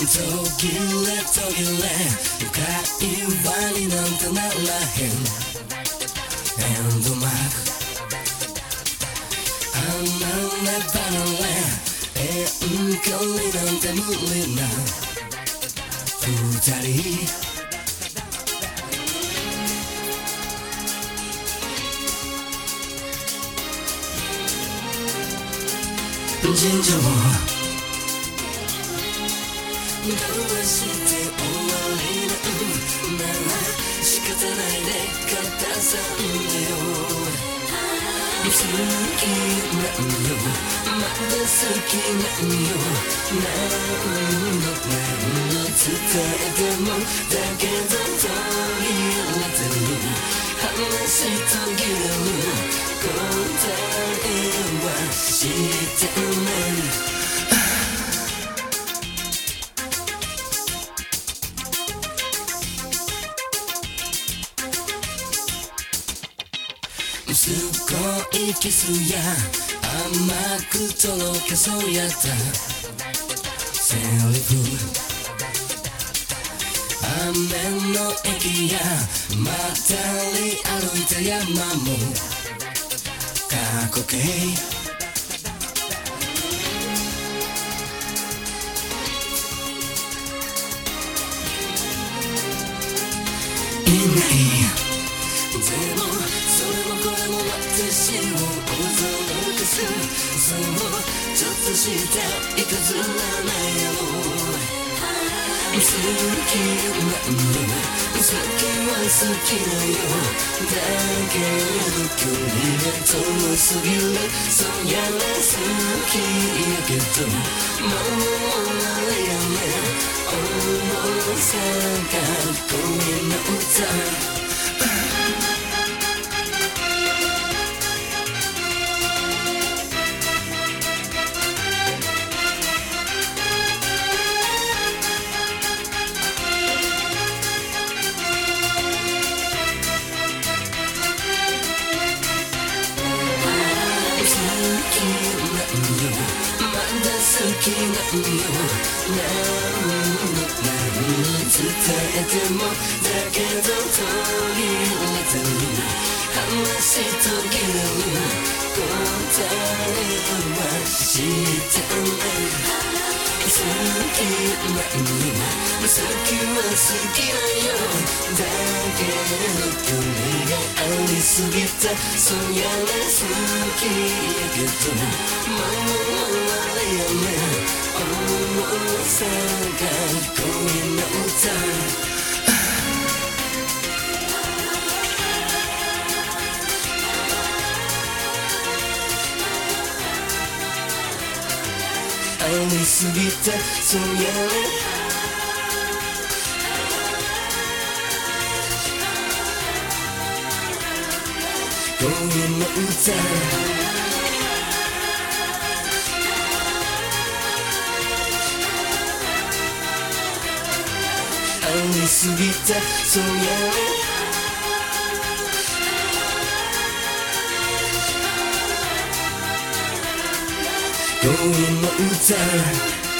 途切れ途切れ会話になんてならへんエンドマーク離れ離れ遠距離なんて無理な二人尋常どうして終わりなんなら仕方ないで片さんでよ好きなんよまだ好きなんよ何度伝えてもだけど途切れてる話途切れる答えは知ってるすごいキスや甘くとろけそうやったセリフ雨の駅やまたり歩いた山も過去形いないでもこれも私を驚かすそうちょっとしたいたずらないやろ好きなんだ好きは好きだよだけど距離が遠すぎるそうやら好きやけどもうあれやね重さが恋の歌好きなんよ何伝えてもだけど途切れてる話途切れる答えは知ってる好きなんよ好きは好きだよだけど距離がありすぎたそうやら好きやけどもうあれやね重さが恋の歌ありすぎたそうやら恋の歌ありすぎたそうやら恋の歌